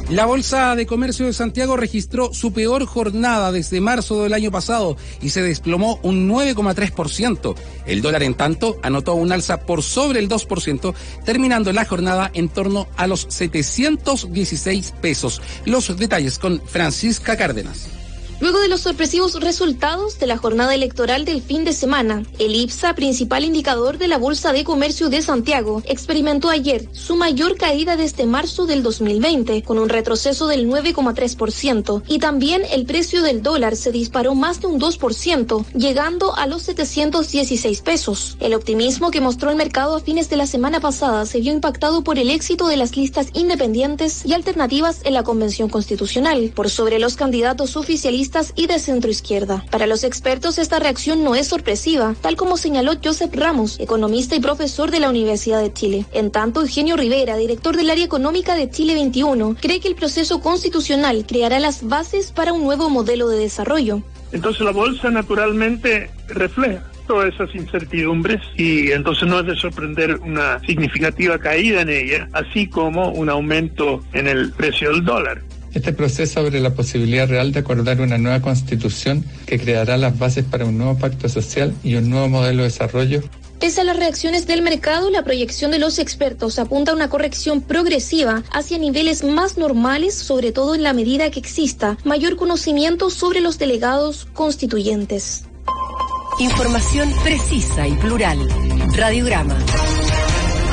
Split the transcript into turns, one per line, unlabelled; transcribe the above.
La Bolsa de Comercio de Santiago registró su peor jornada desde marzo del año pasado y se desplomó un 9,3%. El dólar, en tanto, anotó un alza por sobre el 2%, terminando la jornada en torno a los 716 pesos. Los detalles con Francisca Cárdenas.
Luego de los sorpresivos resultados de la jornada electoral del fin de semana, el IPSA, principal indicador de la Bolsa de Comercio de Santiago, experimentó ayer su mayor caída desde marzo del 2020, con un retroceso del 9,3%, y también el precio del dólar se disparó más de un 2%, llegando a los 716 pesos. El optimismo que mostró el mercado a fines de la semana pasada se vio impactado por el éxito de las listas independientes y alternativas en la Convención Constitucional, por sobre los candidatos oficialistas y de centroizquierda. Para los expertos, esta reacción no es sorpresiva, tal como señaló Joseph Ramos, economista y profesor de la Universidad de Chile. En tanto, Eugenio Rivera, director del área económica de Chile 21, cree que el proceso constitucional creará las bases para un nuevo modelo de desarrollo.
Entonces la bolsa naturalmente refleja todas esas incertidumbres y entonces no es de sorprender una significativa caída en ella, así como un aumento en el precio del dólar.
Este proceso abre la posibilidad real de acordar una nueva constitución que creará las bases para un nuevo pacto social y un nuevo modelo de desarrollo.
Pese a las reacciones del mercado, la proyección de los expertos apunta a una corrección progresiva hacia niveles más normales, sobre todo en la medida que exista mayor conocimiento sobre los delegados constituyentes.
Información precisa y plural. Radiograma.